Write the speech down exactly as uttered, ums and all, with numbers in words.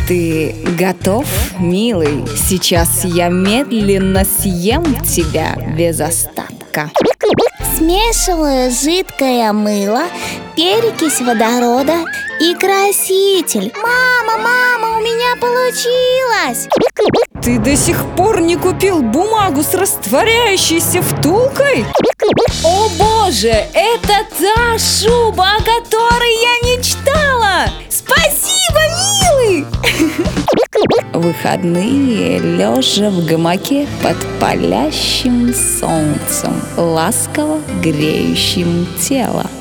Ты готов, милый? Сейчас я медленно съем тебя без остатка. Смешиваю жидкое мыло, перекись водорода и краситель. Мама, мама, у меня получилось! Ты до сих пор не купил бумагу с растворяющейся втулкой? О боже, это та шуба, о которой я мечтала! Спасибо, милый! Выходные, лежа в гамаке под палящим солнцем, ласково греющим тело.